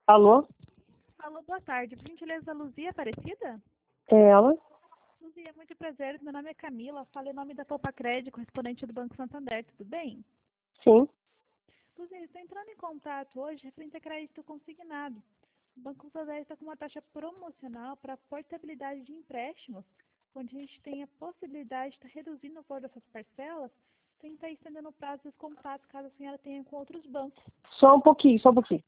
Alô? Alô, boa tarde. Por gentileza, Luzia Aparecida? É ela? Luzia, muito prazer. Meu nome é Camila. Falo em nome da Poupa Crédito, correspondente do Banco Santander. Tudo bem? Sim. Luzia, estou entrando em contato hoje referente a crédito consignado. O Banco Santander está com uma taxa promocional para portabilidade de empréstimos, onde a gente tem a possibilidade de estar reduzindo o valor dessas parcelas, sem estar estendendo o prazo dos contratos, caso a senhora tenha com outros bancos. Só um pouquinho, só um pouquinho.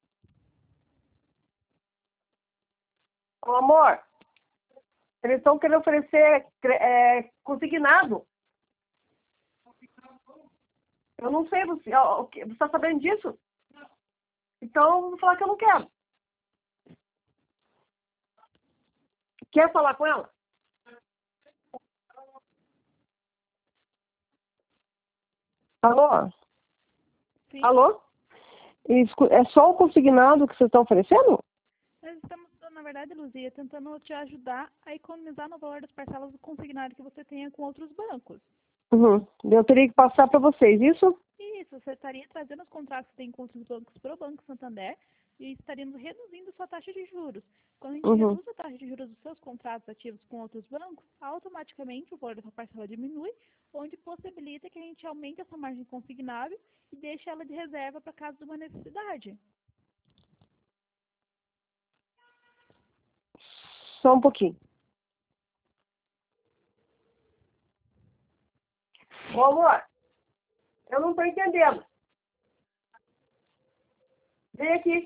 Ô, amor, eles estão querendo oferecer consignado. Eu não sei, você está sabendo disso? Então, eu vou falar que eu não quero. Quer falar com ela? Alô? Sim. Alô? É só o consignado que vocês estão oferecendo? Nós estamos, na verdade, Luzia, tentando te ajudar a economizar no valor das parcelas do consignado que você tenha com outros bancos. Uhum. Eu teria que passar para vocês, isso? Isso, você estaria trazendo os contratos que tem com outros bancos para o Banco Santander e estaríamos reduzindo sua taxa de juros. Quando a gente Uhum. reduz a taxa de juros dos seus contratos ativos com outros bancos, automaticamente o valor dessa parcela diminui, onde possibilita que a gente aumente essa margem consignável e deixe ela de reserva para caso de uma necessidade. Só um pouquinho. Ô, amor, eu não estou entendendo. Vem aqui.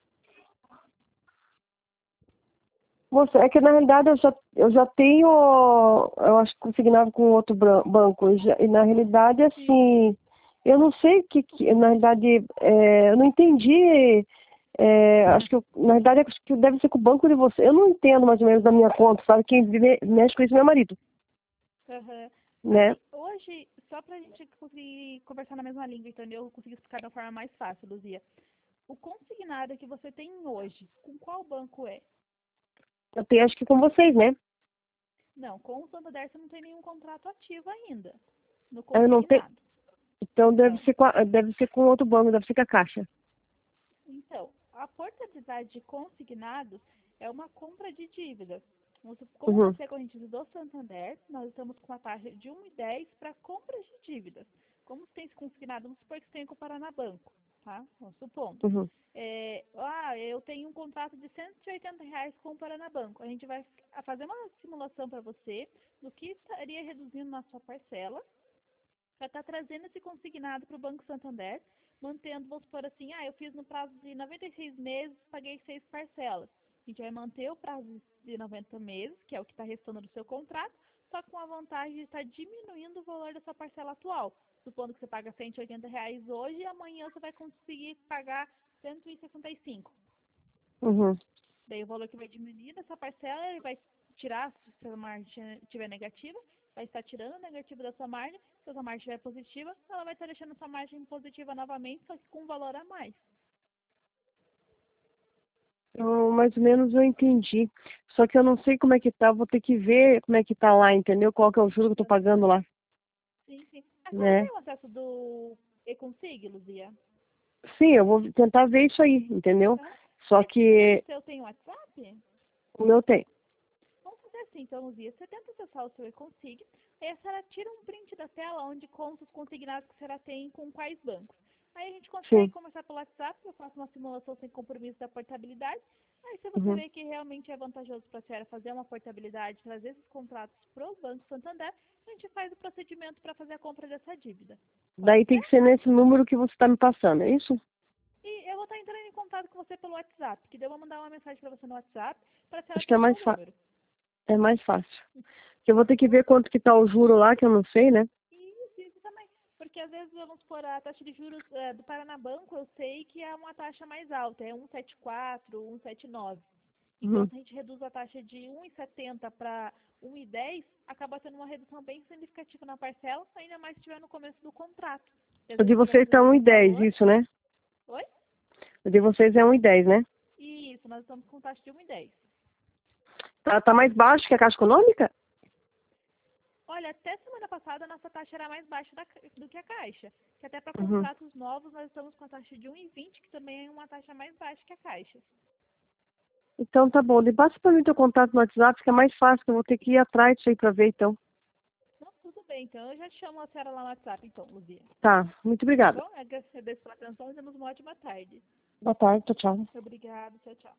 Você, é que na realidade eu já tenho, eu acho, consignado com outro banco. E na realidade, assim, eu não sei o na realidade, eu não entendi. Acho que, na realidade, acho que deve ser com o banco de você. Eu não entendo mais ou menos da minha conta, sabe? Quem mexe com isso é meu marido, Uhum. né? Hoje, só para a gente conseguir conversar na mesma língua, entendeu? Eu consegui explicar de uma forma mais fácil, Luzia. O consignado que você tem hoje, com qual banco é? Eu tenho, acho que com vocês, né? Não, com o Santander você não tem nenhum contrato ativo ainda, no Eu não tenho. consignado. Então Não. deve ser com outro banco, deve ser com a Caixa. Então, a portabilidade de consignados é uma compra de dívidas. Como Uhum. você é correntista do Santander, nós estamos com a taxa de 1,10 para compras de dívidas. Como você tem esse consignado, vamos supor que você tem com o Paranabanco, tá? Vamos supondo. Uhum. Eu tenho um contrato de R$ 180 com o Paranabanco. A gente vai fazer uma simulação para você do que estaria reduzindo na sua parcela para estar trazendo esse consignado para o Banco Santander, mantendo, vamos supor assim, eu fiz no prazo de 96 meses, paguei 6 parcelas. A gente vai manter o prazo de 90 meses, que é o que está restando do seu contrato, só com a vantagem de estar diminuindo o valor da sua parcela atual. Supondo que você paga R$ 180 hoje e amanhã você vai conseguir pagar 165. Uhum. Daí o valor que vai diminuir dessa parcela, ele vai tirar, se a margem estiver negativa, vai estar tirando o negativo da sua margem. Se a sua margem estiver positiva, ela vai estar deixando a sua margem positiva novamente, só que com um valor a mais. Então, mais ou menos eu entendi. Só que eu não sei como é que tá, vou ter que ver como é que tá lá, entendeu? Qual que é o juro que eu tô pagando lá, Sim, sim. A senhora né? tem o acesso do E-Consig, Luzia? Sim, eu vou tentar ver isso aí, entendeu? Tá? Só Esse número que seu tem WhatsApp? o meu tem. Vamos fazer assim, então, Luzia. Você tenta acessar o seu E-Consig, aí a senhora tira um print da tela onde consta os consignados que a senhora tem com quais bancos. Aí a gente consegue Sim. conversar pelo WhatsApp, eu faço uma simulação sem compromisso da portabilidade. Aí se você Uhum. vê que realmente é vantajoso para a senhora fazer uma portabilidade, trazer esses contratos para o Banco Santander, a gente faz o procedimento para fazer a compra dessa dívida. Pode Daí tem ser? que ser nesse número que você tá me passando, é isso? E eu vou estar entrando em contato com você pelo WhatsApp, que daí eu vou mandar uma mensagem para você no WhatsApp, para a senhora Acho que ter o meu número. é mais fácil. Que eu vou ter que ver quanto que tá o juro lá, que eu não sei, né? Isso também. Porque às vezes, vamos por a taxa de juros do Paranabanco, eu sei que é uma taxa mais alta, é 1,74, 1,79. Então, Uhum. se a gente reduz a taxa de 1,70 para 1,10, acaba tendo uma redução bem significativa na parcela, ainda mais se estiver no começo do contrato. E às O de vezes estiver vocês tá reduzir o 1,10, valor. isso, né? Oi? O de vocês é 1,10, né? Isso, nós estamos com taxa de 1,10. Tá mais baixo que a Caixa Econômica? Olha, até semana passada a nossa taxa era mais baixa do que a Caixa. Que até para Uhum. contratos novos nós estamos com a taxa de 1,20, que também é uma taxa mais baixa que a Caixa. Então tá bom. Passa para mim teu contato no WhatsApp, que é mais fácil, que eu vou ter que ir atrás disso aí para ver, então. Não, tudo bem, então eu já te chamo a senhora lá no WhatsApp, então, Luzia. Tá, muito Tá obrigada. bom? Agradeço pela atenção e temos uma ótima tarde. Boa tarde, tchau, tchau. Obrigada, tchau, tchau.